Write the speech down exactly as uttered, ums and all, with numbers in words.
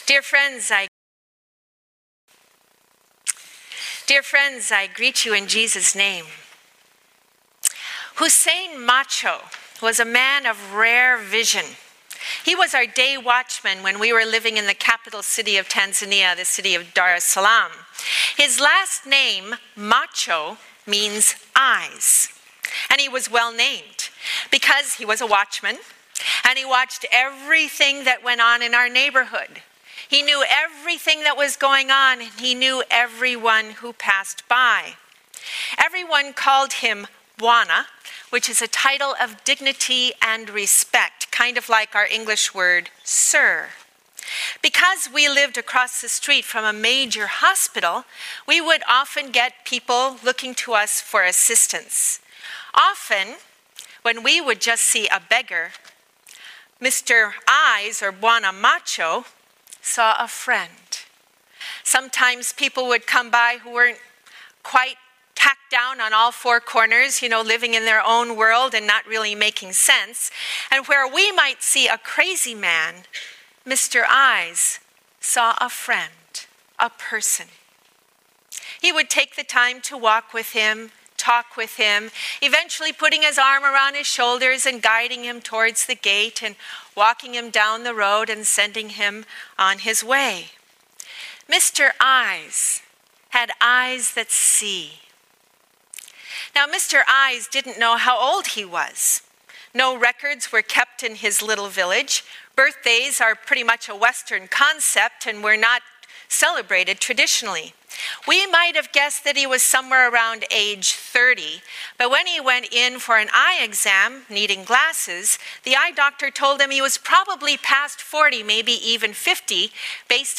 Dear friends, I Dear friends, I greet you in Jesus' name. Hussein Macho was a man of rare vision. He was our day watchman when we were living in the capital city of Tanzania, the city of Dar es Salaam. His last name, Macho, means eyes. And he was well named because he was a watchman and he watched everything that went on in our neighborhood. He knew everything that was going on, and he knew everyone who passed by. Everyone called him Bwana, which is a title of dignity and respect, kind of like our English word, sir. Because we lived across the street from a major hospital, we would often get people looking to us for assistance. Often, when we would just see a beggar, Mister Eyes, or Bwana Macho, saw a friend. Sometimes people would come by who weren't quite tacked down on all four corners, you know, living in their own world and not really making sense. And where we might see a crazy man, Mister Eyes saw a friend, a person. He would take the time to walk with him, talk with him, eventually putting his arm around his shoulders and guiding him towards the gate and walking him down the road and sending him on his way. Mister Eyes had eyes that see. Now, Mister Eyes didn't know how old he was. No records were kept in his little village. Birthdays are pretty much a Western concept and were not celebrated traditionally. We might have guessed that he was somewhere around age thirty, but when he went in for an eye exam, needing glasses, the eye doctor told him he was probably past forty, maybe even fifty, based